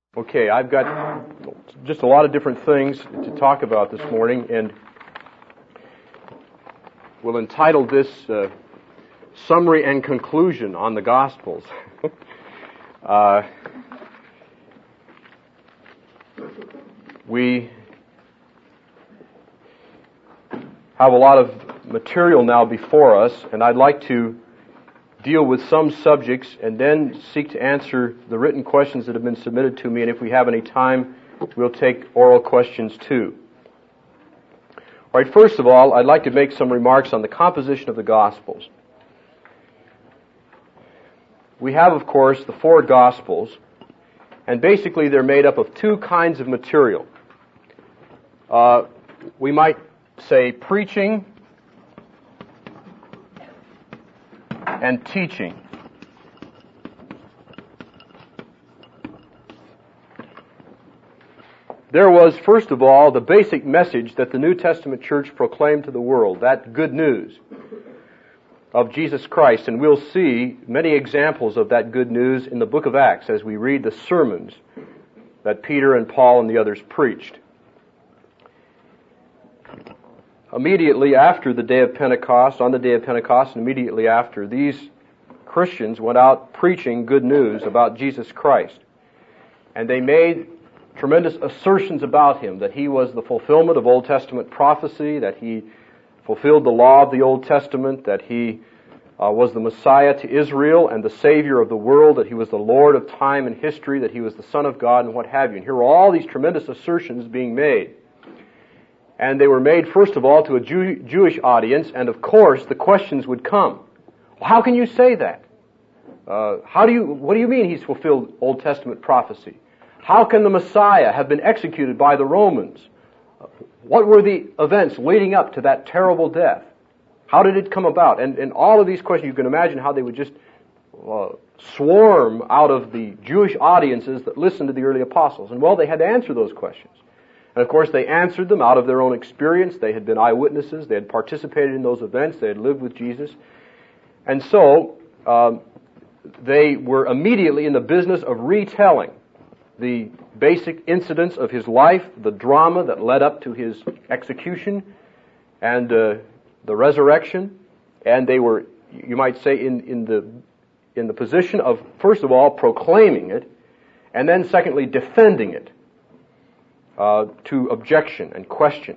Okay, I've got just a lot of different things to talk about this morning, and we'll entitle this Summary and Conclusion on the Gospels. We have a lot of material now before us, and I'd like to deal with some subjects and then seek to answer the written questions that have been submitted to me, and if we have any time, we'll take oral questions too. All right, first of all, I'd like to make some remarks on the composition of the Gospels. We have, of course, the four Gospels, and basically they're made up of two kinds of material. We might say preaching and teaching. There was, first of all, the basic message that the New Testament church proclaimed to the world, that good news of Jesus Christ, and we'll see many examples of that good news in the book of Acts as we read the sermons that Peter and Paul and the others preached. Immediately after the day of Pentecost, on the day of Pentecost, and immediately after, these Christians went out preaching good news about Jesus Christ. And they made tremendous assertions about Him, that He was the fulfillment of Old Testament prophecy, that He fulfilled the law of the Old Testament, that He was the Messiah to Israel and the Savior of the world, that He was the Lord of time and history, that He was the Son of God, and what have you. And here were all these tremendous assertions being made. And they were made, first of all, to a Jewish audience, and of course, the questions would come. How can you say that? What do you mean He's fulfilled Old Testament prophecy? How can the Messiah have been executed by the Romans? What were the events leading up to that terrible death? How did it come about? And all of these questions, you can imagine how they would just swarm out of the Jewish audiences that listened to the early apostles. And well, they had to answer those questions. And of course, they answered them out of their own experience. They had been eyewitnesses. They had participated in those events. They had lived with Jesus. And so, they were immediately in the business of retelling the basic incidents of His life, the drama that led up to His execution and the resurrection. And they were, you might say, in the position of, first of all, proclaiming it, and then secondly, defending it. To objection and question.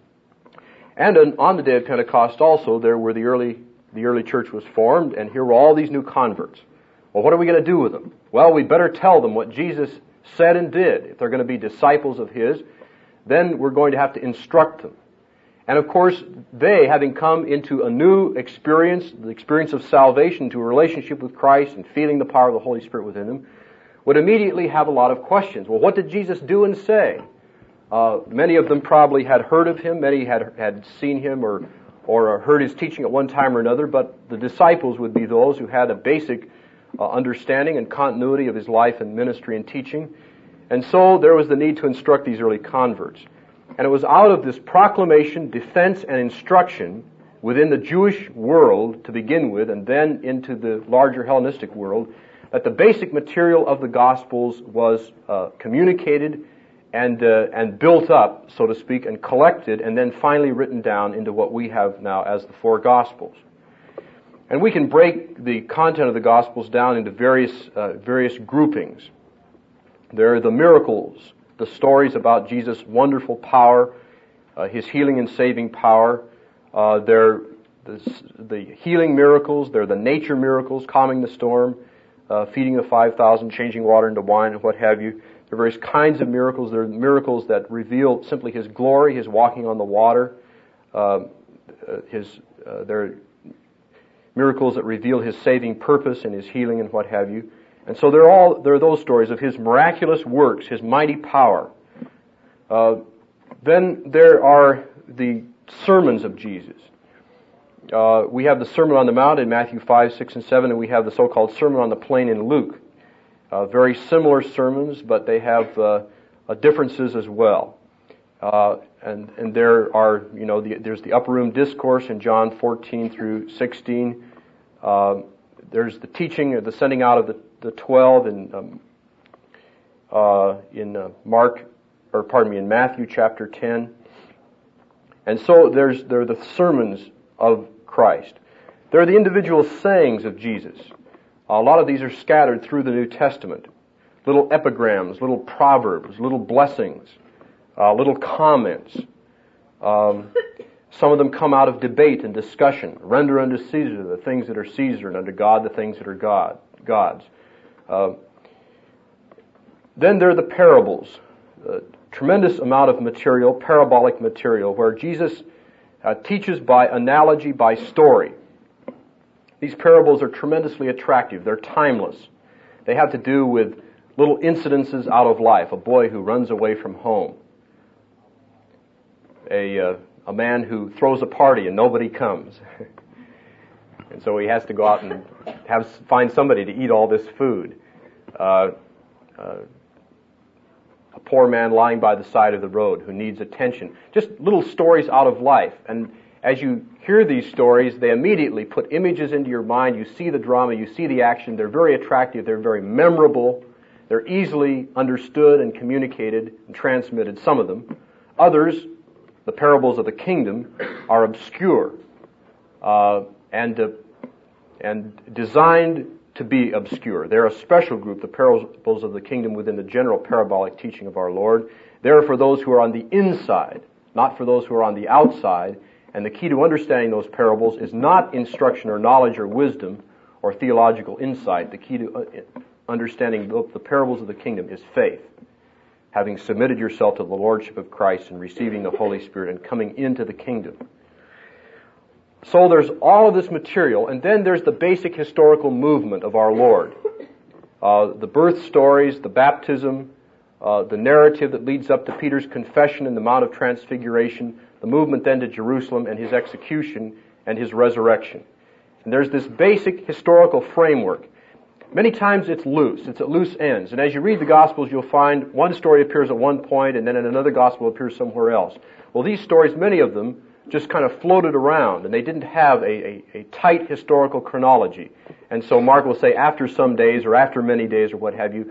And on the day of Pentecost also, there were the early church was formed, and here were all these new converts. Well, what are we going to do with them? Well, we better tell them what Jesus said and did. If they're going to be disciples of His, then we're going to have to instruct them. And of course, they, having come into a new experience, the experience of salvation, to a relationship with Christ and feeling the power of the Holy Spirit within them, would immediately have a lot of questions. Well, what did Jesus do and say? Many of them probably had heard of Him, many had seen Him or heard His teaching at one time or another, but the disciples would be those who had a basic understanding and continuity of His life and ministry and teaching. And so there was the need to instruct these early converts. And it was out of this proclamation, defense, and instruction within the Jewish world to begin with, and then into the larger Hellenistic world, that the basic material of the Gospels was communicated and built up, so to speak, and collected, and then finally written down into what we have now as the four Gospels. And we can break the content of the Gospels down into various groupings. There are the miracles, the stories about Jesus' wonderful power, His healing and saving power. There are the healing miracles, there are the nature miracles, calming the storm, feeding the 5,000, changing water into wine, and what have you. There are various kinds of miracles. There are miracles that reveal simply His glory, His walking on the water. There are miracles that reveal His saving purpose and His healing and what have you. And so there are those stories of His miraculous works, His mighty power. Then there are the sermons of Jesus. We have the Sermon on the Mount in Matthew 5, 6, and 7, and we have the so-called Sermon on the Plain in Luke. Very similar sermons, but they have differences as well. And there are, there's the upper room discourse in John 14 through 16. There's the teaching, the sending out of the 12 in Matthew chapter 10. And so there are the sermons of Christ. There are the individual sayings of Jesus. A lot of these are scattered through the New Testament. Little epigrams, little proverbs, little blessings, little comments. Some of them come out of debate and discussion. Render unto Caesar the things that are Caesar, and unto God the things that are God's. Then there are the parables. Tremendous amount of material, parabolic material, where Jesus teaches by analogy, by story. These parables are tremendously attractive. They're timeless. They have to do with little incidences out of life. A boy who runs away from home. A man who throws a party and nobody comes. And so he has to go out and find somebody to eat all this food. A poor man lying by the side of the road who needs attention. Just little stories out of life. And as you hear these stories, they immediately put images into your mind. You see the drama, you see the action. They're very attractive. They're very memorable. They're easily understood and communicated and transmitted, some of them. Others, the parables of the kingdom, are obscure and designed to be obscure. They're a special group, the parables of the kingdom, within the general parabolic teaching of our Lord. They're for those who are on the inside, not for those who are on the outside. And the key to understanding those parables is not instruction or knowledge or wisdom or theological insight. The key to understanding the parables of the kingdom is faith. Having submitted yourself to the Lordship of Christ and receiving the Holy Spirit and coming into the kingdom. So there's all of this material, and then there's the basic historical movement of our Lord. The birth stories, the baptism, the narrative that leads up to Peter's confession in the Mount of Transfiguration, the movement then to Jerusalem and his execution and his resurrection. And there's this basic historical framework. Many times it's loose. It's at loose ends. And as you read the Gospels, you'll find one story appears at one point and then in another Gospel appears somewhere else. Well, these stories, many of them, just kind of floated around and they didn't have a tight historical chronology. And so Mark will say after some days or after many days or what have you.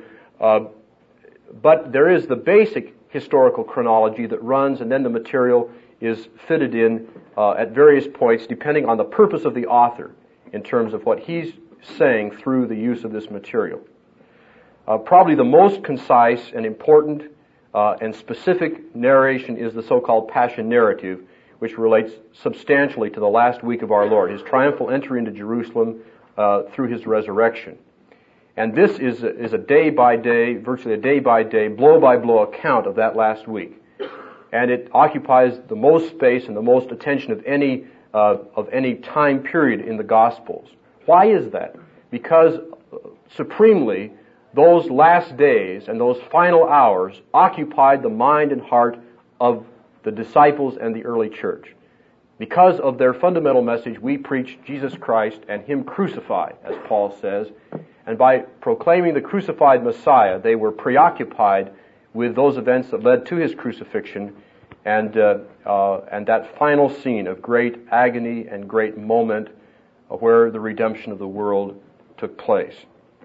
But there is the basic historical chronology that runs, and then the material is fitted in at various points depending on the purpose of the author in terms of what he's saying through the use of this material. Probably the most concise and important and specific narration is the so-called Passion Narrative, which relates substantially to the last week of our Lord, his triumphal entry into Jerusalem through his resurrection. And this is a day-by-day, virtually a day-by-day, blow-by-blow account of that last week. And it occupies the most space and the most attention of any time period in the Gospels. Why is that? Because supremely, those last days and those final hours occupied the mind and heart of the disciples and the early church. Because of their fundamental message, we preach Jesus Christ and Him crucified, as Paul says. And by proclaiming the crucified Messiah, they were preoccupied with those events that led to His crucifixion and that final scene of great agony and great moment where the redemption of the world took place.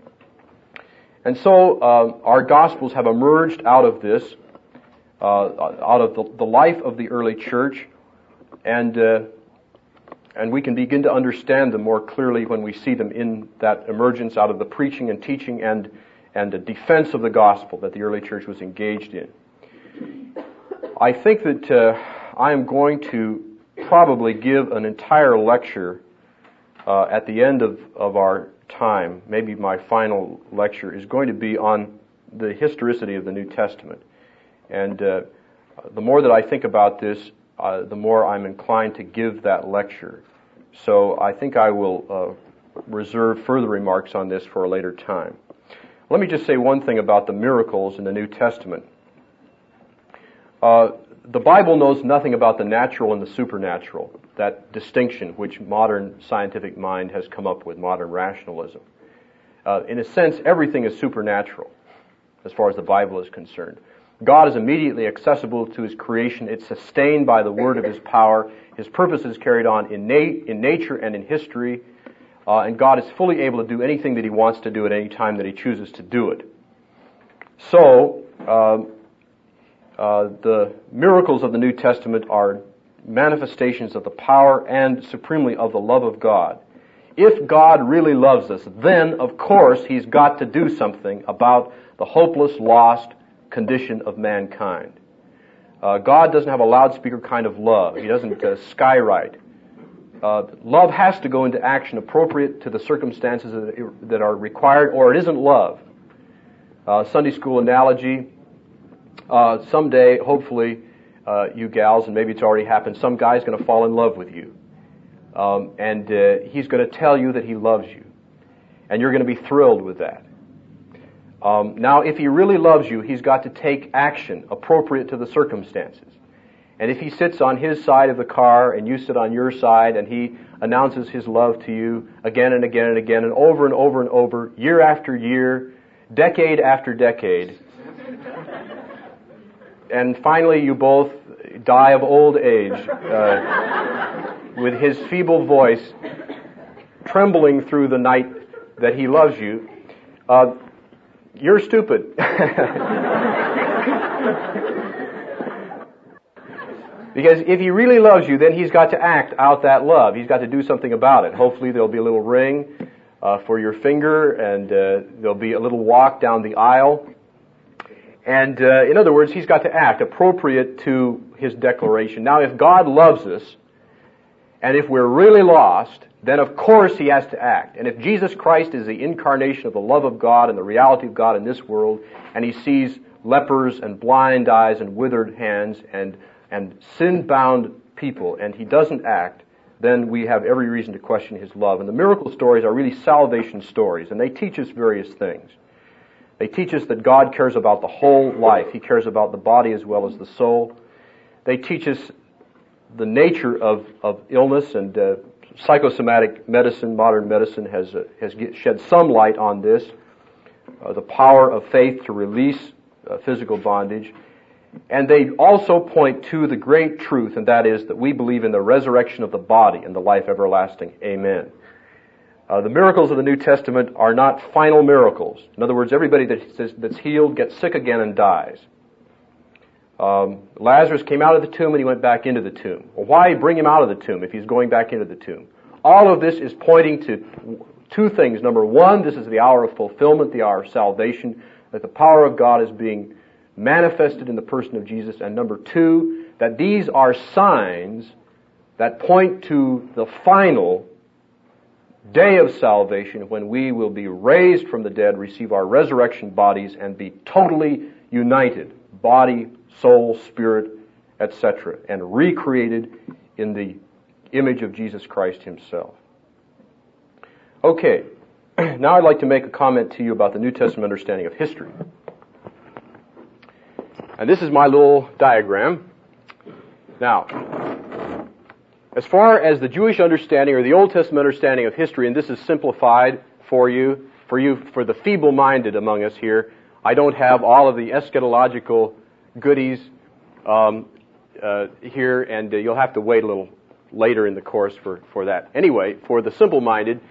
And so our Gospels have emerged out of this, out of the life of the early church, and we can begin to understand them more clearly when we see them in that emergence out of the preaching and teaching and the defense of the gospel that the early church was engaged in. I think that I am going to probably give an entire lecture at the end of our time. Maybe my final lecture is going to be on the historicity of the New Testament. And the more that I think about this, the more I'm inclined to give that lecture. So I think I will reserve further remarks on this for a later time. Let me just say one thing about the miracles in the New Testament. The Bible knows nothing about the natural and the supernatural, that distinction which modern scientific mind has come up with, modern rationalism. In a sense, everything is supernatural as far as the Bible is concerned. God is immediately accessible to His creation. It's sustained by the word of His power. His purpose is carried on in nature and in history. And God is fully able to do anything that He wants to do at any time that He chooses to do it. So, the miracles of the New Testament are manifestations of the power and supremely of the love of God. If God really loves us, then, of course, He's got to do something about the hopeless, lost condition of mankind. God doesn't have a loudspeaker kind of love. He doesn't skywrite. Love has to go into action appropriate to the circumstances that are required, or it isn't love. Sunday school analogy, someday, hopefully, you gals, and maybe it's already happened, some guy's going to fall in love with you. And he's going to tell you that he loves you. And you're going to be thrilled with that. Now, if he really loves you, he's got to take action appropriate to the circumstances. And if he sits on his side of the car and you sit on your side and he announces his love to you again and again and again and over and over and over, year after year, decade after decade, and finally you both die of old age with his feeble voice trembling through the night that he loves you, you're stupid. Because if he really loves you, then he's got to act out that love. He's got to do something about it. Hopefully there'll be a little ring for your finger, and there'll be a little walk down the aisle. And in other words, he's got to act appropriate to his declaration. Now, if God loves us, and if we're really lost, then of course he has to act. And if Jesus Christ is the incarnation of the love of God and the reality of God in this world, and he sees lepers and blind eyes and withered hands and sin-bound people, and he doesn't act, then we have every reason to question his love. And the miracle stories are really salvation stories, and they teach us various things. They teach us that God cares about the whole life. He cares about the body as well as the soul. They teach us the nature of illness, and psychosomatic medicine, modern medicine, has shed some light on this. The power of faith to release physical bondage. And they also point to the great truth, and that is that we believe in the resurrection of the body and the life everlasting. Amen. The miracles of the New Testament are not final miracles. In other words, everybody that's healed gets sick again and dies. Lazarus came out of the tomb and he went back into the tomb. Well, why bring him out of the tomb if he's going back into the tomb? All of this is pointing to two things. Number one, this is the hour of fulfillment, the hour of salvation, that the power of God is being manifested in the person of Jesus. And number two, that these are signs that point to the final day of salvation when we will be raised from the dead, receive our resurrection bodies, and be totally united, body, soul, spirit, etc., and recreated in the image of Jesus Christ himself. Okay, now I'd like to make a comment to you about the New Testament understanding of history. And this is my little diagram. Now, as far as the Jewish understanding or the Old Testament understanding of history, and this is simplified for the feeble-minded among us here, I don't have all of the eschatological goodies here, and you'll have to wait a little later in the course for that. Anyway, for the simple-minded,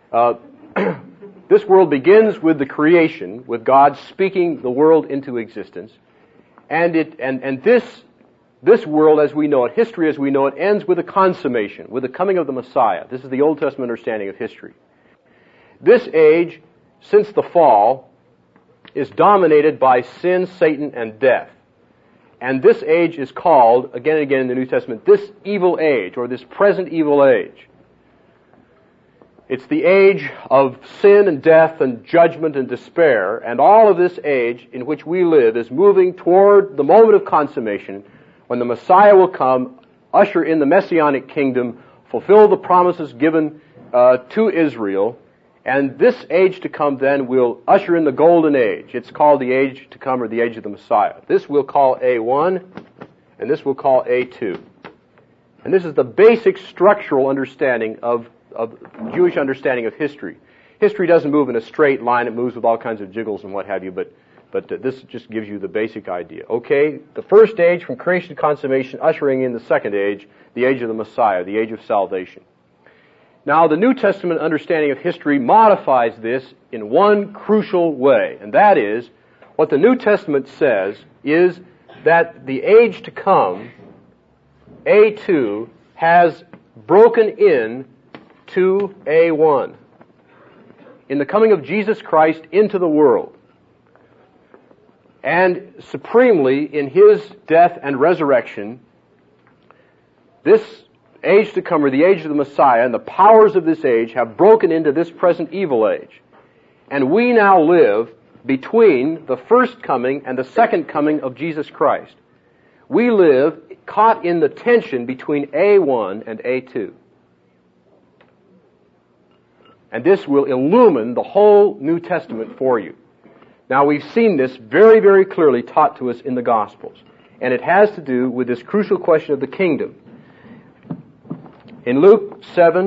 this world begins with the creation, with God speaking the world into existence, and this world as we know it, history as we know it, ends with a consummation, with the coming of the Messiah. This is the Old Testament understanding of history. This age, since the fall, is dominated by sin, Satan, and death. And this age is called, again and again in the New Testament, this evil age, or this present evil age. It's the age of sin and death and judgment and despair, and all of this age in which we live is moving toward the moment of consummation when the Messiah will come, usher in the Messianic kingdom, fulfill the promises given to Israel, and this age to come then will usher in the golden age. It's called the age to come, or the age of the Messiah. This we'll call A1, and this we'll call A2. And this is the basic structural understanding of Jewish understanding of history. History doesn't move in a straight line. It moves with all kinds of jiggles and what have you, but this just gives you the basic idea. Okay, the first age from creation to consummation, ushering in the second age, the age of the Messiah, the age of salvation. Now, the New Testament understanding of history modifies this in one crucial way, and that is, What the New Testament says is that the age to come, A2, has broken in to A1. In the coming of Jesus Christ into the world. And supremely in His death and resurrection, this age to come, or the age of the Messiah, and the powers of this age have broken into this present evil age. And we now live between the first coming and the second coming of Jesus Christ. We live caught in the tension between A1 and A2. And this will illumine the whole New Testament for you. Now, we've seen this very, very clearly taught to us in the Gospels. And it has to do with this crucial question of the kingdom. In Luke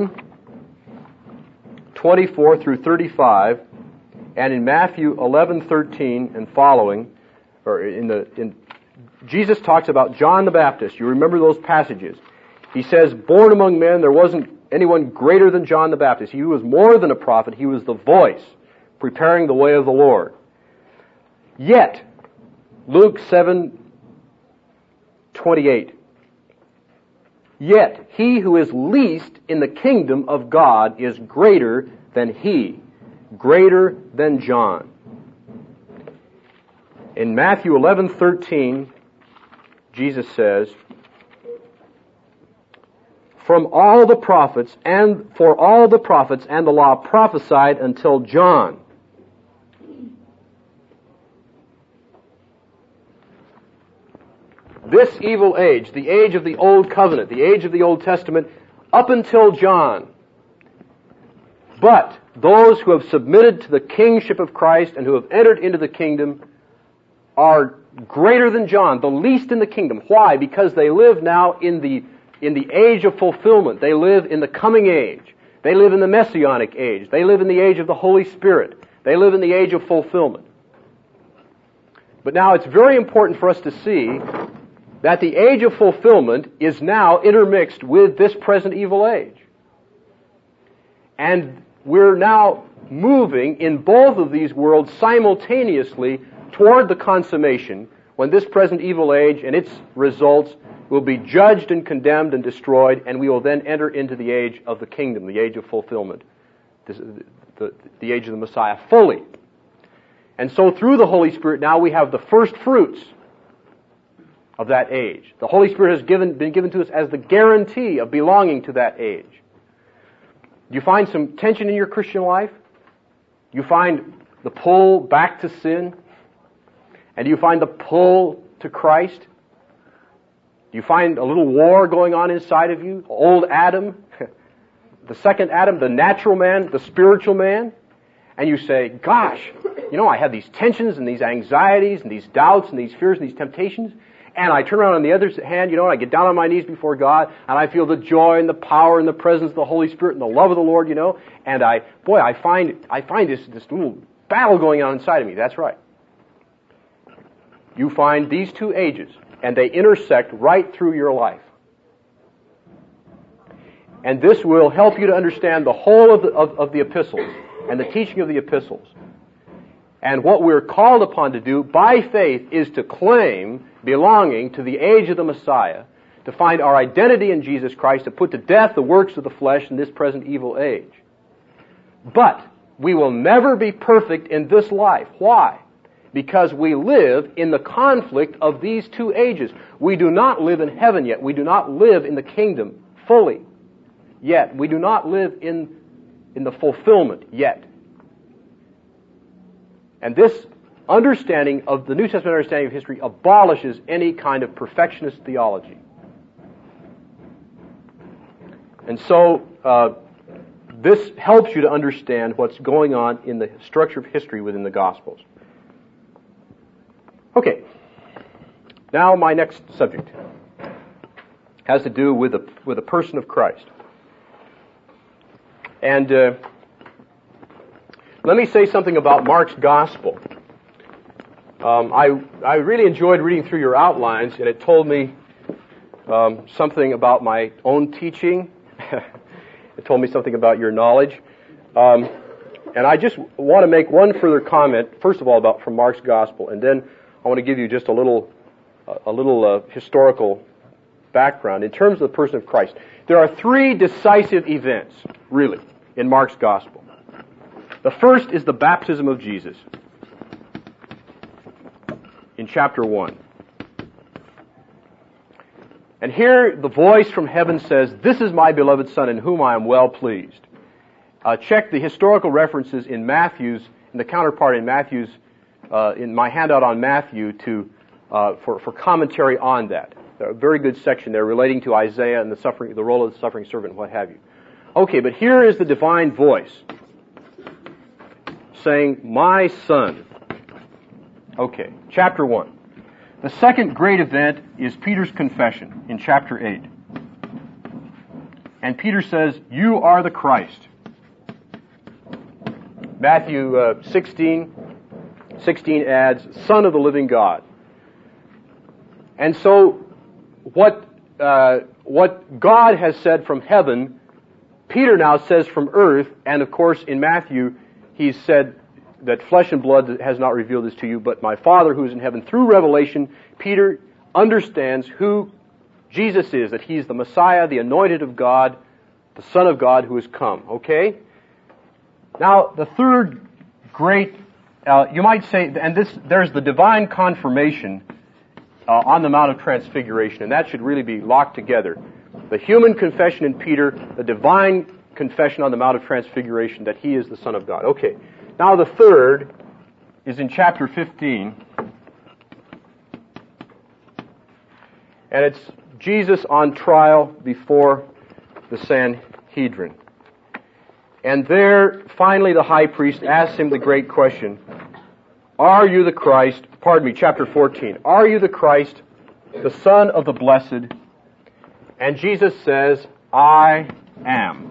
7:24 through 35, and in Matthew 11:13 and following, Jesus talks about John the Baptist. You remember those passages. He says, born among men, there wasn't anyone greater than John the Baptist. He was more than a prophet. He was the voice preparing the way of the Lord. Yet, Luke 7:28, yet he who is least in the kingdom of God is greater than he, greater than John. In Matthew 11:13, Jesus says, for all the prophets and the law prophesied until John. This evil age, the age of the Old Covenant, the age of the Old Testament, up until John. But those who have submitted to the kingship of Christ and who have entered into the kingdom are greater than John, the least in the kingdom. Why? Because they live now in the age of fulfillment. They live in the coming age. They live in the Messianic age. They live in the age of the Holy Spirit. They live in the age of fulfillment. But now it's very important for us to see that the age of fulfillment is now intermixed with this present evil age. And we're now moving in both of these worlds simultaneously toward the consummation when this present evil age and its results will be judged and condemned and destroyed, and we will then enter into the age of the kingdom, the age of fulfillment, the age of the Messiah fully. And so through the Holy Spirit now we have the first fruits of that age. The Holy Spirit has been given to us as the guarantee of belonging to that age. Do you find some tension in your Christian life? You find the pull back to sin? And do you find the pull to Christ? Do you find a little war going on inside of you? Old Adam, the second Adam, the natural man, the spiritual man? And you say, gosh, I have these tensions and these anxieties and these doubts and these fears and these temptations. And I turn around on the other hand, and I get down on my knees before God, and I feel the joy and the power and the presence of the Holy Spirit and the love of the Lord, and I find this little battle going on inside of me. That's right. You find these two ages, and they intersect right through your life. And this will help you to understand the whole of the epistles and the teaching of the epistles. And what we're called upon to do by faith is to claim belonging to the age of the Messiah, to find our identity in Jesus Christ, to put to death the works of the flesh in this present evil age. But we will never be perfect in this life. Why? Because we live in the conflict of these two ages. We do not live in heaven yet. We do not live in the kingdom fully yet. We do not live in the fulfillment yet. And this understanding of the New Testament understanding of history abolishes any kind of perfectionist theology. And so this helps you to understand what's going on in the structure of history within the Gospels. Okay, now my next subject has to do with the person of Christ. And let me say something about Mark's Gospel. I really enjoyed reading through your outlines, and it told me something about my own teaching. It told me something about your knowledge. And And I just want to make one further comment, first of all, from Mark's Gospel, and then I want to give you just a little historical background in terms of the person of Christ. There are three decisive events, really, in Mark's Gospel. The first is the baptism of Jesus in chapter 1. And here the voice from heaven says, "This is my beloved Son in whom I am well pleased." Check the historical references in Matthew's, in the counterpart in Matthew's, in my handout on Matthew for commentary on that. There's a very good section there relating to Isaiah and the role of the suffering servant and what have you. Okay, but here is the divine voice saying, "My Son." Okay, chapter 1. The second great event is Peter's confession in chapter 8. And Peter says, "You are the Christ." Matthew 16 adds, "Son of the living God." And so, what God has said from heaven, Peter now says from earth, and of course in Matthew, he's said that flesh and blood has not revealed this to you, but my Father who is in heaven. Through revelation, Peter understands who Jesus is, that he's the Messiah, the anointed of God, the Son of God who has come. Okay? Now, the third great, you might say, and there's the divine confirmation on the Mount of Transfiguration, and that should really be locked together. The human confession in Peter, the divine confession on the Mount of Transfiguration that he is the Son of God. Okay. Now the third is in chapter 15, and it's Jesus on trial before the Sanhedrin. And there, finally, the high priest asks him the great question, "Are you the Christ?" Chapter 14. "Are you the Christ, the Son of the Blessed?" And Jesus says, "I am.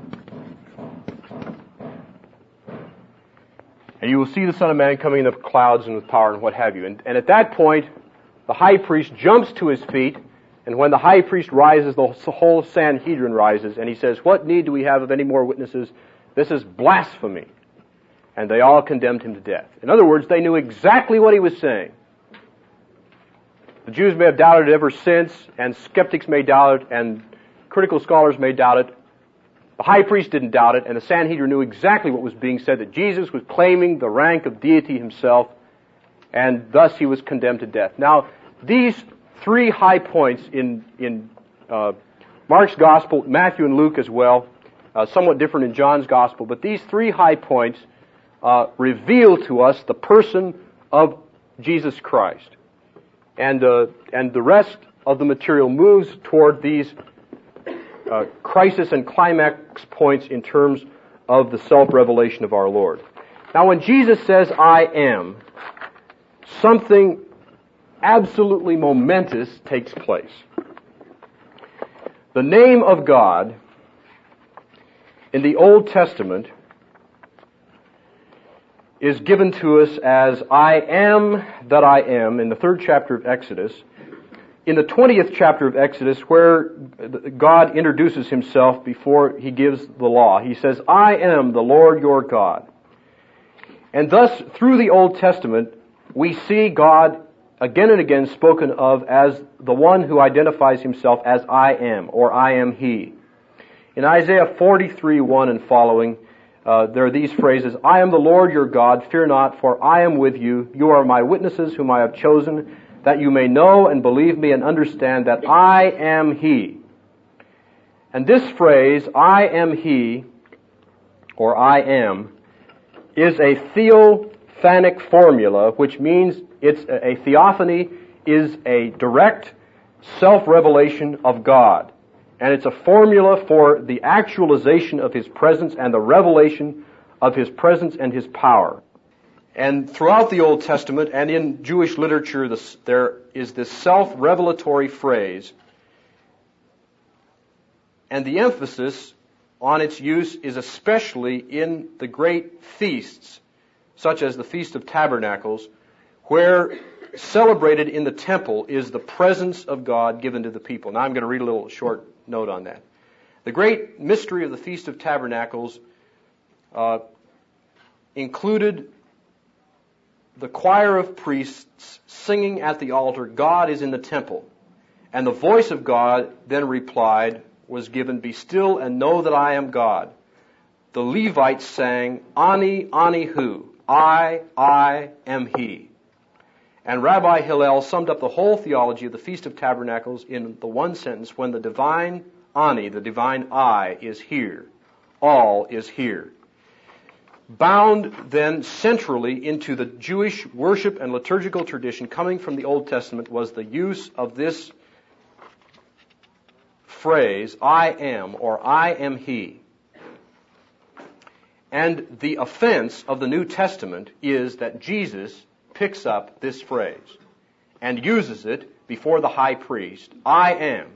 And you will see the Son of Man coming in the clouds and with power and what have you." And at that point, the high priest jumps to his feet, and when the high priest rises, the whole Sanhedrin rises, and he says, "What need do we have of any more witnesses? This is blasphemy." And they all condemned him to death. In other words, they knew exactly what he was saying. The Jews may have doubted it ever since, and skeptics may doubt it, and critical scholars may doubt it. The high priest didn't doubt it, and the Sanhedrin knew exactly what was being said, that Jesus was claiming the rank of deity himself, and thus he was condemned to death. Now, these three high points in Mark's Gospel, Matthew and Luke as well, somewhat different in John's Gospel, but these three high points reveal to us the person of Jesus Christ. And the rest of the material moves toward these crisis and climax points in terms of the self-revelation of our Lord. Now, when Jesus says, "I am," something absolutely momentous takes place. The name of God in the Old Testament is given to us as "I am that I am" in the 3rd chapter of Exodus. In the 20th chapter of Exodus, where God introduces himself before he gives the law, he says, "I am the Lord your God." And thus, through the Old Testament, we see God again and again spoken of as the one who identifies himself as "I am," or "I am He. In Isaiah 43:1 and following, there are these phrases, "I am the Lord your God, fear not, for I am with you. You are my witnesses whom I have chosen, that you may know and believe me and understand that I am He." And this phrase, "I am He," or "I am," is a theophanic formula, which means it's a theophany is a direct self-revelation of God. And it's a formula for the actualization of His presence and the revelation of His presence and His power. And throughout the Old Testament and in Jewish literature, there is this self-revelatory phrase, and the emphasis on its use is especially in the great feasts, such as the Feast of Tabernacles, where celebrated in the temple is the presence of God given to the people. Now I'm going to read a little short note on that. The great mystery of the Feast of Tabernacles included the choir of priests singing at the altar, "God is in the temple." And the voice of God then replied, was given, "Be still and know that I am God." The Levites sang, "Ani, Ani hu, I am He." And Rabbi Hillel summed up the whole theology of the Feast of Tabernacles in the one sentence, when the divine Ani, the divine I, is here, all is here. Bound then centrally into the Jewish worship and liturgical tradition coming from the Old Testament was the use of this phrase, "I am," or "I am He." And the offense of the New Testament is that Jesus picks up this phrase and uses it before the high priest, "I am."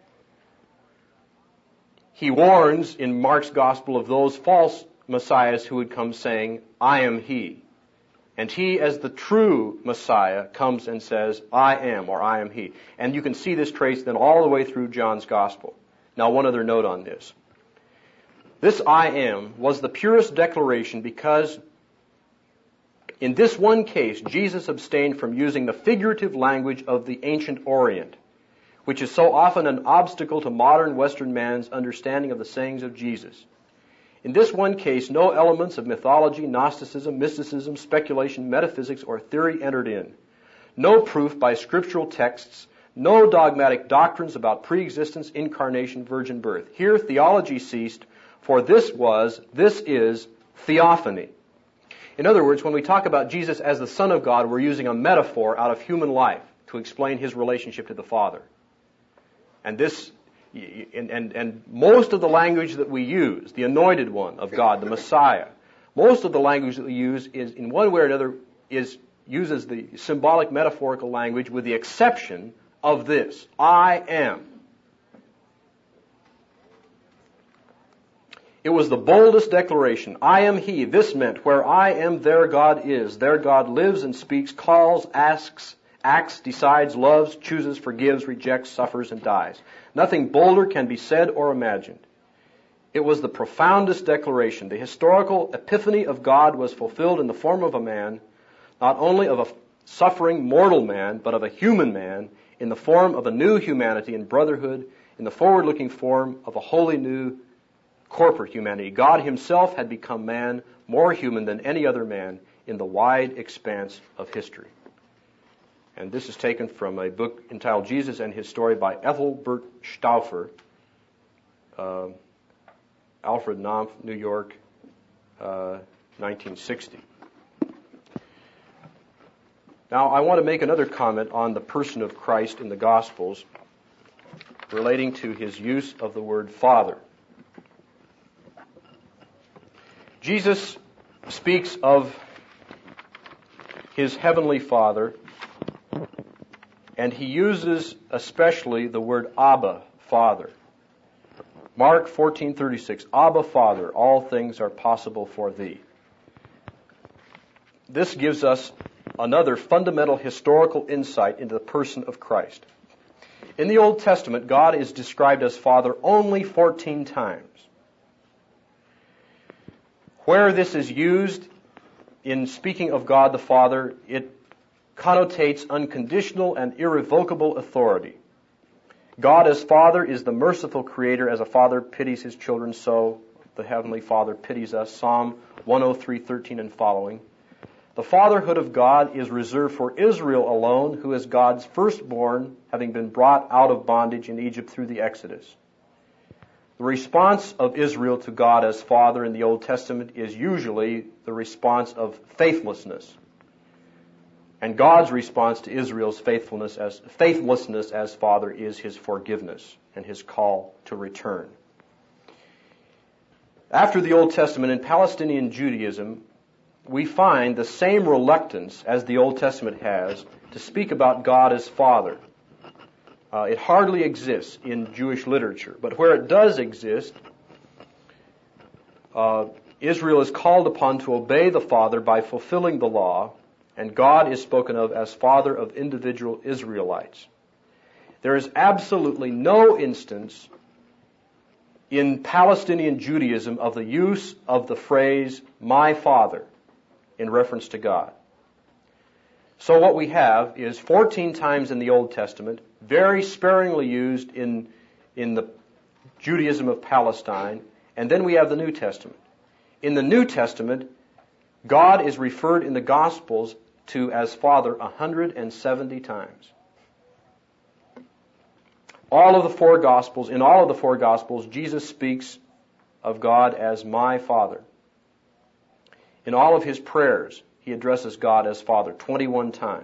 He warns in Mark's gospel of those false messiahs who would come saying, "I am He." And He, as the true Messiah, comes and says, "I am," or "I am He." And you can see this trace then all the way through John's gospel. Now, one other note on this. This "I am" was the purest declaration because in this one case, Jesus abstained from using the figurative language of the ancient Orient, which is so often an obstacle to modern Western man's understanding of the sayings of Jesus. In this one case, no elements of mythology, Gnosticism, mysticism, speculation, metaphysics, or theory entered in. No proof by scriptural texts, no dogmatic doctrines about pre-existence, incarnation, virgin birth. Here theology ceased, for this is theophany. In other words, when we talk about Jesus as the Son of God, we're using a metaphor out of human life to explain His relationship to the Father. And most of the language that we use, the anointed one of God, the Messiah, most of the language that we use is, in one way or another, uses the symbolic metaphorical language with the exception of this, "I am." It was the boldest declaration. "I am He." This meant, where I am, there God is. There God lives and speaks, calls, asks, acts, decides, loves, chooses, forgives, rejects, suffers, and dies. Nothing bolder can be said or imagined. It was the profoundest declaration. The historical epiphany of God was fulfilled in the form of a man, not only of a suffering mortal man, but of a human man, in the form of a new humanity and brotherhood, in the forward-looking form of a wholly new corporate humanity. God Himself had become man, more human than any other man in the wide expanse of history. And this is taken from a book entitled Jesus and His Story by Ethelbert Stauffer, Alfred Knopf, New York, 1960. Now, I want to make another comment on the person of Christ in the Gospels relating to His use of the word Father. Jesus speaks of His heavenly Father, and He uses especially the word Abba, Father. Mark 14:36, "Abba, Father, all things are possible for Thee." This gives us another fundamental historical insight into the person of Christ. In the Old Testament, God is described as Father only 14 times. Where this is used in speaking of God the Father, it connotates unconditional and irrevocable authority. God as Father is the merciful Creator. As a father pities his children, so the Heavenly Father pities us. Psalm 103:13 and following. The fatherhood of God is reserved for Israel alone, who is God's firstborn, having been brought out of bondage in Egypt through the Exodus. The response of Israel to God as Father in the Old Testament is usually the response of faithlessness. And God's response to Israel's faithlessness as Father is His forgiveness and His call to return. After the Old Testament, in Palestinian Judaism, we find the same reluctance as the Old Testament has to speak about God as Father. It hardly exists in Jewish literature, but where it does exist, Israel is called upon to obey the Father by fulfilling the law, and God is spoken of as Father of individual Israelites. There is absolutely no instance in Palestinian Judaism of the use of the phrase, "my Father," in reference to God. So what we have is 14 times in the Old Testament, very sparingly used in the Judaism of Palestine, and then we have the New Testament. In the New Testament, God is referred in the Gospels to as Father 170 times. In all of the four Gospels, Jesus speaks of God as my Father. In all of his prayers, he addresses God as Father 21 times.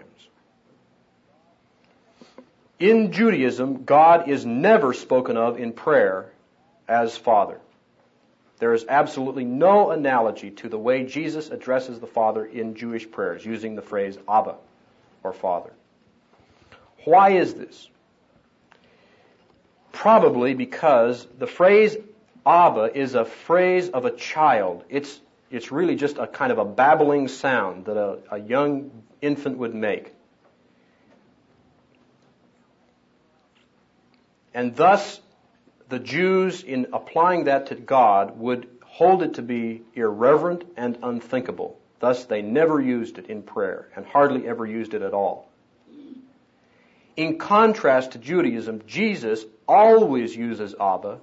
In Judaism, God is never spoken of in prayer as Father. There is absolutely no analogy to the way Jesus addresses the Father in Jewish prayers, using the phrase Abba, or Father. Why is this? Probably because the phrase Abba is a phrase of a child. It's really just a kind of a babbling sound that a young infant would make. And thus, the Jews, in applying that to God, would hold it to be irreverent and unthinkable. Thus, they never used it in prayer, and hardly ever used it at all. In contrast to Judaism, Jesus always uses Abba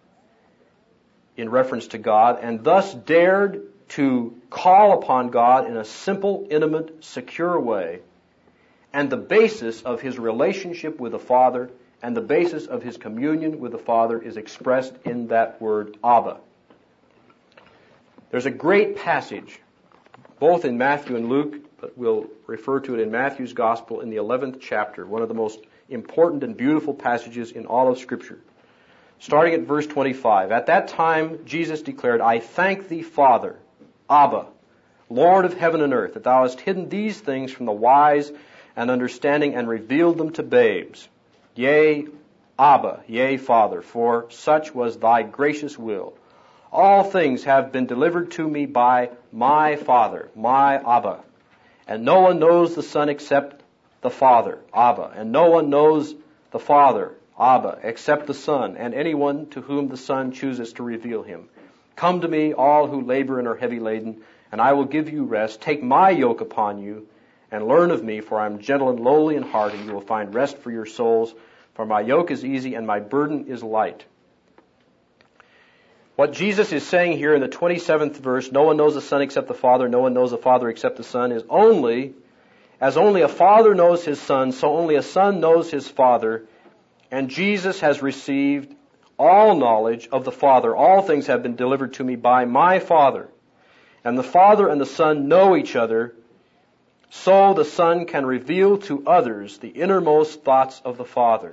in reference to God, and thus dared to call upon God in a simple, intimate, secure way. And the basis of his relationship with the Father and the basis of his communion with the Father is expressed in that word Abba. There's a great passage, both in Matthew and Luke, but we'll refer to it in Matthew's Gospel in the 11th chapter, one of the most important and beautiful passages in all of Scripture. Starting at verse 25. At that time, Jesus declared, I thank thee, Father, Abba, Lord of heaven and earth, that thou hast hidden these things from the wise and understanding and revealed them to babes. Yea, Abba, yea, Father, for such was thy gracious will. All things have been delivered to me by my Father, my Abba. And no one knows the Son except the Father, Abba. And no one knows the Father, Abba, except the Son, and anyone to whom the Son chooses to reveal him. Come to me, all who labor and are heavy laden, and I will give you rest. Take my yoke upon you, and learn of me, for I am gentle and lowly in heart, and you will find rest for your souls. For my yoke is easy and my burden is light. What Jesus is saying here in the 27th verse, no one knows the Son except the Father, no one knows the Father except the Son, is as only a father knows his son, so only a son knows his father. And Jesus has received all knowledge of the Father. All things have been delivered to me by my Father. And the Father and the Son know each other, so the Son can reveal to others the innermost thoughts of the Father.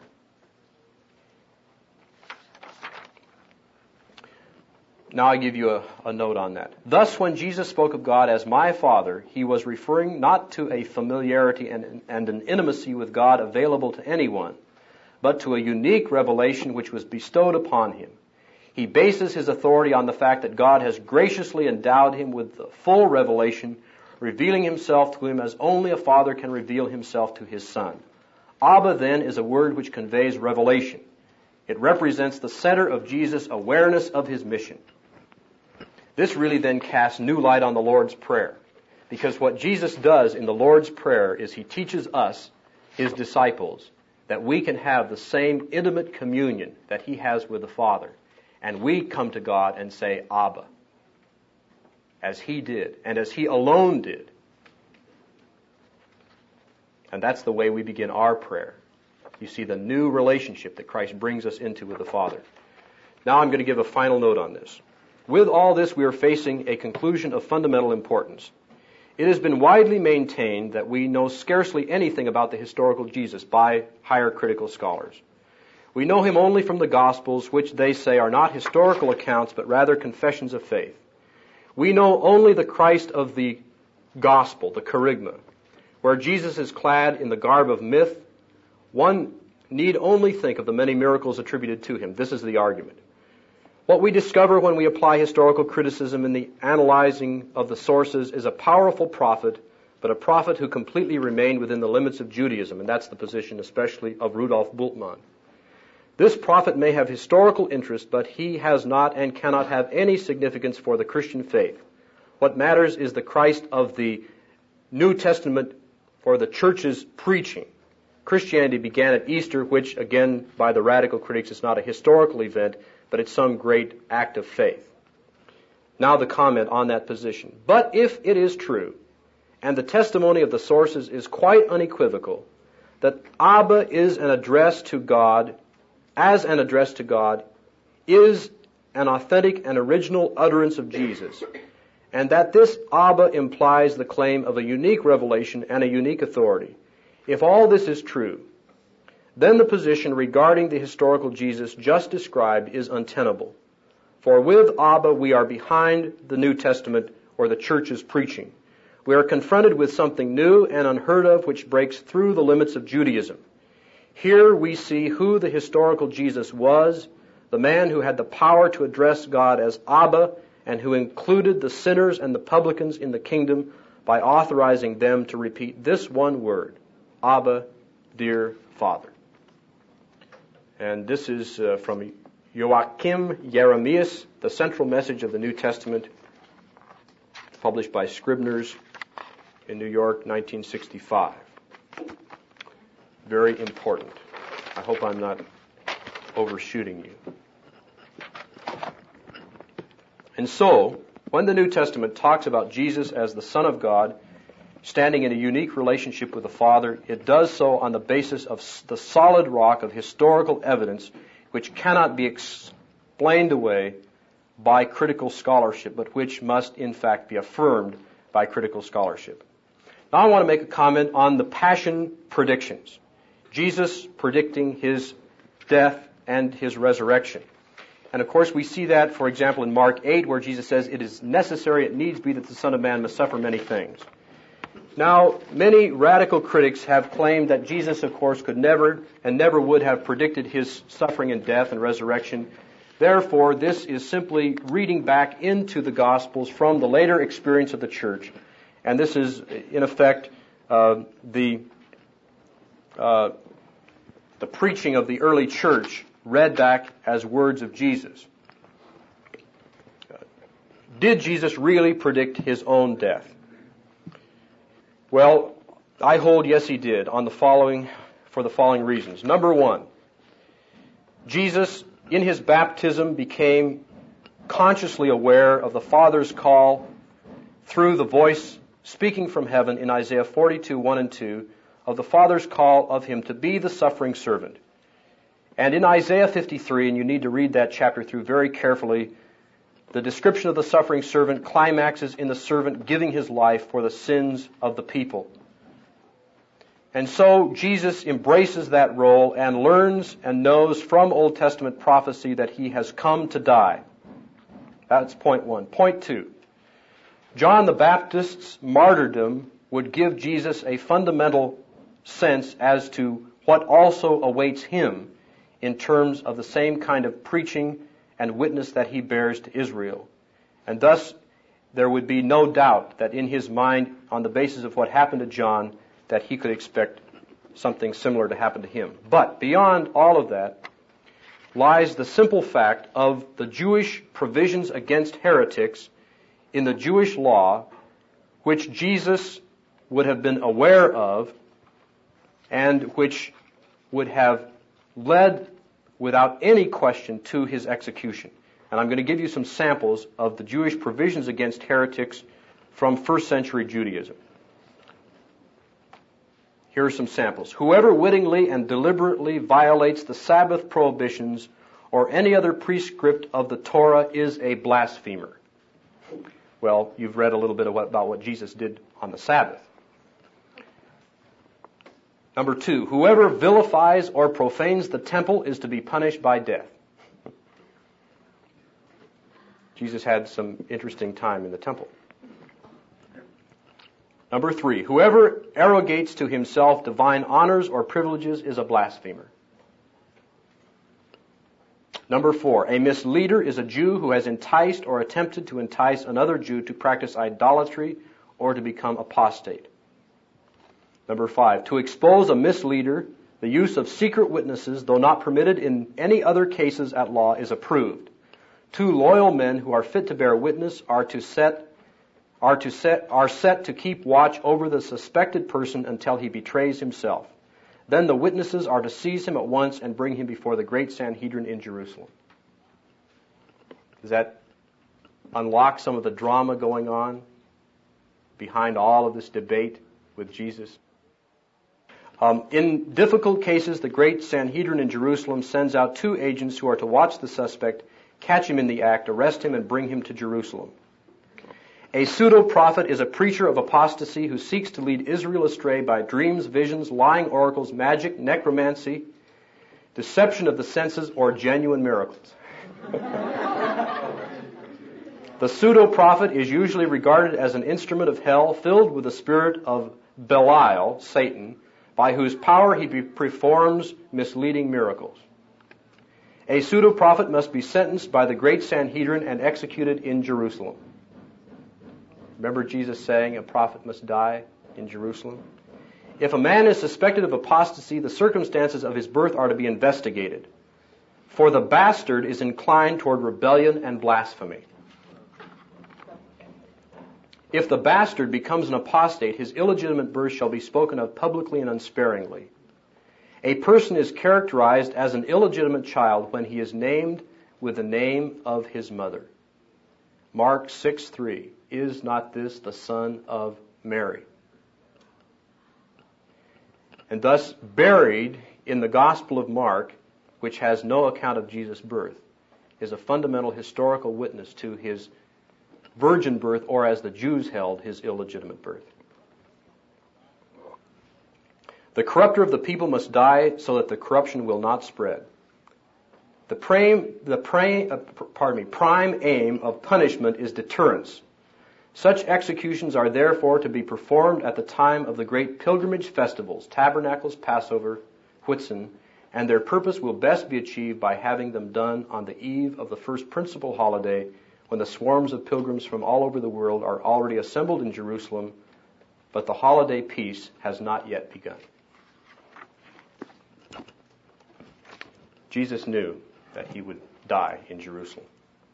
Now I give you a note on that. Thus, when Jesus spoke of God as my Father, he was referring not to a familiarity and an intimacy with God available to anyone, but to a unique revelation which was bestowed upon him. He bases his authority on the fact that God has graciously endowed him with the full revelation, revealing himself to him as only a father can reveal himself to his son. Abba, then, is a word which conveys revelation. It represents the center of Jesus' awareness of his mission. This really then casts new light on the Lord's Prayer, because what Jesus does in the Lord's Prayer is he teaches us, his disciples, that we can have the same intimate communion that he has with the Father. And we come to God and say, Abba, as he did, and as he alone did. And that's the way we begin our prayer. You see the new relationship that Christ brings us into with the Father. Now I'm going to give a final note on this. With all this, we are facing a conclusion of fundamental importance. It has been widely maintained that we know scarcely anything about the historical Jesus by higher critical scholars. We know him only from the Gospels, which they say are not historical accounts, but rather confessions of faith. We know only the Christ of the Gospel, the Kerygma, where Jesus is clad in the garb of myth. One need only think of the many miracles attributed to him. This is the argument. What we discover when we apply historical criticism in the analyzing of the sources is a powerful prophet, but a prophet who completely remained within the limits of Judaism, and that's the position especially of Rudolf Bultmann. This prophet may have historical interest, but he has not and cannot have any significance for the Christian faith. What matters is the Christ of the New Testament or the church's preaching. Christianity began at Easter, which, again, by the radical critics, is not a historical event, but it's some great act of faith. Now the comment on that position. But if it is true, and the testimony of the sources is quite unequivocal, that Abba is an address to God, as an address to God, is an authentic and original utterance of Jesus, and that this Abba implies the claim of a unique revelation and a unique authority. If all this is true, then the position regarding the historical Jesus just described is untenable. For with Abba we are behind the New Testament or the church's preaching. We are confronted with something new and unheard of which breaks through the limits of Judaism. Here we see who the historical Jesus was, the man who had the power to address God as Abba and who included the sinners and the publicans in the kingdom by authorizing them to repeat this one word, Abba, dear Father. And this is from Joachim Jeremias, The Central Message of the New Testament, published by Scribner's in New York, 1965. Very important. I hope I'm not overshooting you. And so, when the New Testament talks about Jesus as the Son of God, standing in a unique relationship with the Father, it does so on the basis of the solid rock of historical evidence which cannot be explained away by critical scholarship, but which must in fact be affirmed by critical scholarship. Now I want to make a comment on the passion predictions. Jesus predicting his death and his resurrection. And of course we see that, for example, in Mark 8, where Jesus says, it is necessary, it needs be that the Son of Man must suffer many things. Now, many radical critics have claimed that Jesus, of course, could never and never would have predicted his suffering and death and resurrection. Therefore, this is simply reading back into the Gospels from the later experience of the church. And this is, in effect, the preaching of the early church read back as words of Jesus. Did Jesus really predict his own death? Well, I hold yes he did for the following reasons. Number one, Jesus in his baptism became consciously aware of the Father's call through the voice speaking from heaven in Isaiah 42, 1 and 2, of the Father's call of him to be the suffering servant. And in Isaiah 53, and you need to read that chapter through very carefully, the description of the suffering servant climaxes in the servant giving his life for the sins of the people. And so Jesus embraces that role and learns and knows from Old Testament prophecy that he has come to die. That's point one. Point two, John the Baptist's martyrdom would give Jesus a fundamental sense as to what also awaits him in terms of the same kind of preaching and witness that he bears to Israel. And thus, there would be no doubt that in his mind, on the basis of what happened to John, that he could expect something similar to happen to him. But beyond all of that lies the simple fact of the Jewish provisions against heretics in the Jewish law, which Jesus would have been aware of and which would have led without any question to his execution. And I'm going to give you some samples of the Jewish provisions against heretics from first century Judaism. Here are some samples. Whoever wittingly and deliberately violates the Sabbath prohibitions or any other prescript of the Torah is a blasphemer. Well, you've read a little bit about what Jesus did on the Sabbath. Number two, whoever vilifies or profanes the temple is to be punished by death. Jesus had some interesting time in the temple. Number three, whoever arrogates to himself divine honors or privileges is a blasphemer. Number four, a misleader is a Jew who has enticed or attempted to entice another Jew to practice idolatry or to become apostate. Number five, to expose a misleader, the use of secret witnesses, though not permitted in any other cases at law, is approved. Two loyal men who are fit to bear witness are to set are set to keep watch over the suspected person until he betrays himself. Then the witnesses are to seize him at once and bring him before the great Sanhedrin in Jerusalem. Does that unlock some of the drama going on behind all of this debate with Jesus? In difficult cases, the great Sanhedrin in Jerusalem sends out 2 agents who are to watch the suspect, catch him in the act, arrest him, and bring him to Jerusalem. A pseudo-prophet is a preacher of apostasy who seeks to lead Israel astray by dreams, visions, lying oracles, magic, necromancy, deception of the senses, or genuine miracles. The pseudo-prophet is usually regarded as an instrument of hell filled with the spirit of Belial, Satan, by whose power he performs misleading miracles. A pseudo-prophet must be sentenced by the great Sanhedrin and executed in Jerusalem. Remember Jesus saying a prophet must die in Jerusalem? If a man is suspected of apostasy, the circumstances of his birth are to be investigated. For the bastard is inclined toward rebellion and blasphemy. If the bastard becomes an apostate, his illegitimate birth shall be spoken of publicly and unsparingly. A person is characterized as an illegitimate child when he is named with the name of his mother. Mark 6:3. Is not this the son of Mary? And thus buried in the Gospel of Mark, which has no account of Jesus' birth, is a fundamental historical witness to his virgin birth, or as the Jews held, his illegitimate birth. The corrupter of the people must die so that the corruption will not spread. The prime aim of punishment is deterrence. Such executions are therefore to be performed at the time of the great pilgrimage festivals, Tabernacles, Passover, Whitsun, and their purpose will best be achieved by having them done on the eve of the first principal holiday, when the swarms of pilgrims from all over the world are already assembled in Jerusalem, but the holiday peace has not yet begun. Jesus knew that he would die in Jerusalem.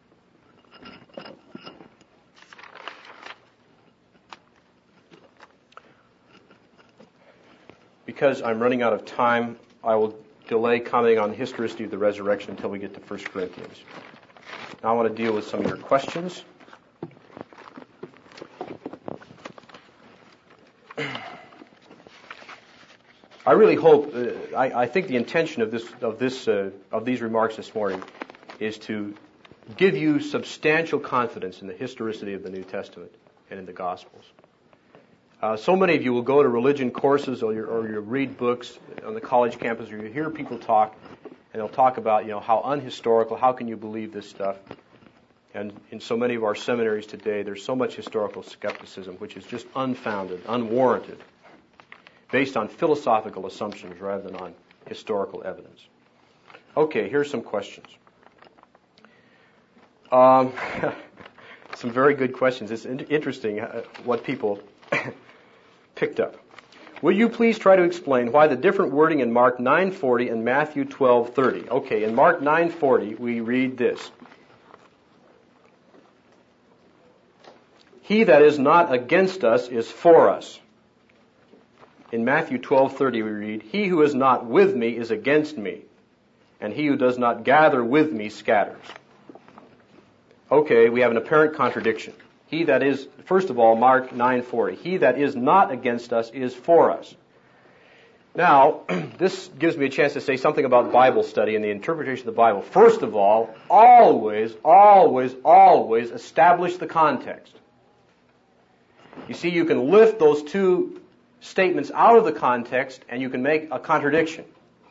Because I'm running out of time, I will delay commenting on the historicity of the resurrection until we get to 1 Corinthians. Now I want to deal with some of your questions. I really hope, I think the intention of these remarks this morning is to give you substantial confidence in the historicity of the New Testament and in the Gospels. So many of you will go to religion courses or you read books on the college campus, or you hear people talk, and they'll talk about, how unhistorical, how can you believe this stuff? And in so many of our seminaries today, there's so much historical skepticism, which is just unfounded, unwarranted, based on philosophical assumptions rather than on historical evidence. Okay, here's some questions. Some very good questions. It's interesting what people picked up. Will you please try to explain why the different wording in Mark 9:40 and Matthew 12:30? Okay, in Mark 9:40 we read this. He that is not against us is for us. In Matthew 12:30 we read, he who is not with me is against me, and he who does not gather with me scatters. Okay, we have an apparent contradiction. He that is, first of all, Mark 9:40, he that is not against us is for us. Now, this gives me a chance to say something about Bible study and the interpretation of the Bible. First of all, always establish the context. You see, you can lift those two statements out of the context and you can make a contradiction.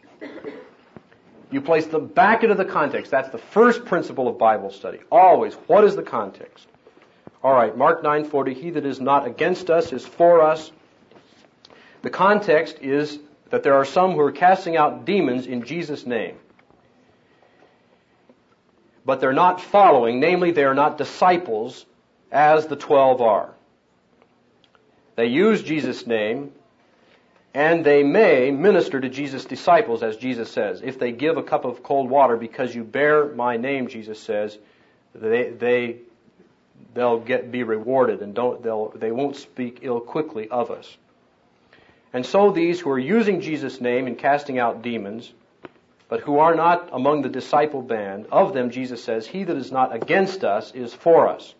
You place them back into the context. That's the first principle of Bible study. Always, what is the context? All right, Mark 9:40, he that is not against us is for us. The context is that there are some who are casting out demons in Jesus' name. But they're not following, namely they are not disciples as the 12 are. They use Jesus' name, and they may minister to Jesus' disciples, as Jesus says. If they give a cup of cold water because you bear my name, Jesus says, they they'll be rewarded, and they won't speak ill quickly of us. And so these who are using Jesus' name in casting out demons, but who are not among the disciple band, of them Jesus says, "He that is not against us is for us."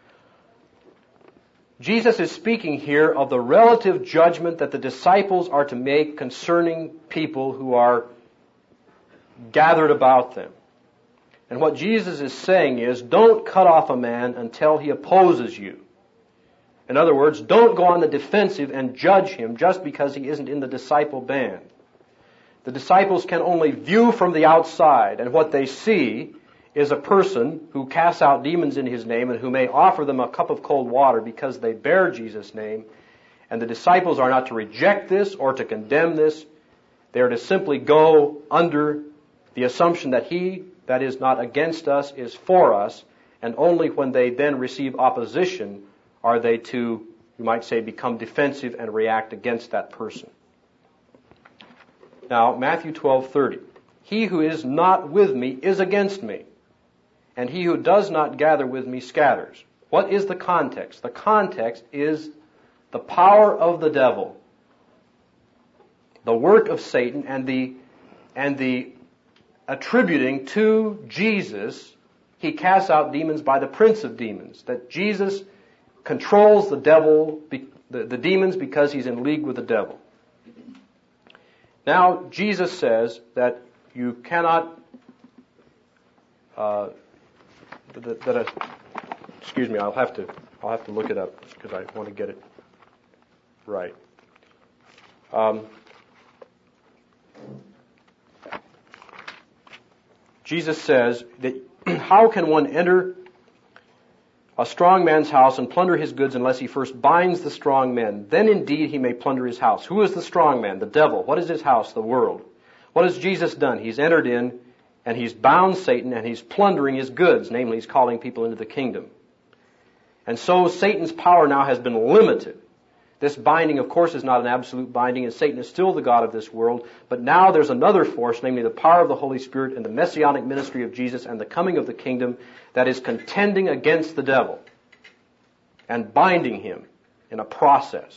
Jesus is speaking here of the relative judgment that the disciples are to make concerning people who are gathered about them. And what Jesus is saying is, don't cut off a man until he opposes you. In other words, don't go on the defensive and judge him just because he isn't in the disciple band. The disciples can only view from the outside, and what they see is a person who casts out demons in his name and who may offer them a cup of cold water because they bear Jesus' name. And the disciples are not to reject this or to condemn this. They are to simply go under the assumption that he that is not against us is for us, and only when they then receive opposition are they to, you might say, become defensive and react against that person. Now, Matthew 12:30. "He who is not with me is against me, and he who does not gather with me scatters." What is the context? The context is the power of the devil, the work of Satan, and the attributing to Jesus, he casts out demons by the prince of demons, that Jesus controls the devil, the demons, because he's in league with the devil. Now, Jesus says that you cannot, excuse me, I'll have to look it up because I want to get it right. Jesus says that how can one enter a strong man's house and plunder his goods unless he first binds the strong man? Then indeed he may plunder his house. Who is the strong man? The devil. What is his house? The world. What has Jesus done? He's entered in and he's bound Satan and he's plundering his goods. Namely, he's calling people into the kingdom. And so Satan's power now has been limited. This binding, of course, is not an absolute binding, and Satan is still the god of this world. But now there's another force, namely the power of the Holy Spirit and the messianic ministry of Jesus and the coming of the kingdom, that is contending against the devil and binding him in a process.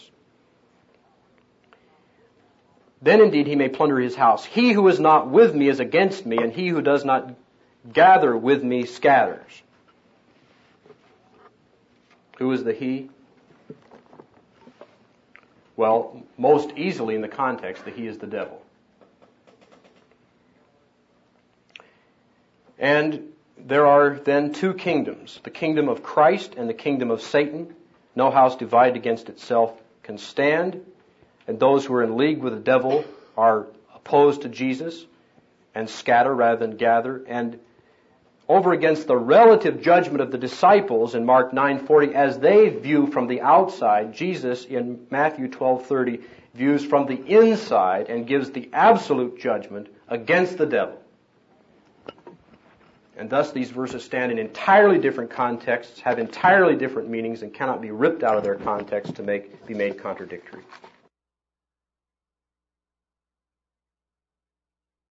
Then indeed he may plunder his house. "He who is not with me is against me, and he who does not gather with me scatters." Who is the he? Well, most easily in the context, the he is the devil. And there are then two kingdoms, the kingdom of Christ and the kingdom of Satan. No house divided against itself can stand, and those who are in league with the devil are opposed to Jesus and scatter rather than gather. And over against the relative judgment of the disciples in Mark 9:40, as they view from the outside, Jesus in Matthew 12:30 views from the inside and gives the absolute judgment against the devil. And thus these verses stand in entirely different contexts, have entirely different meanings, and cannot be ripped out of their context to be made contradictory.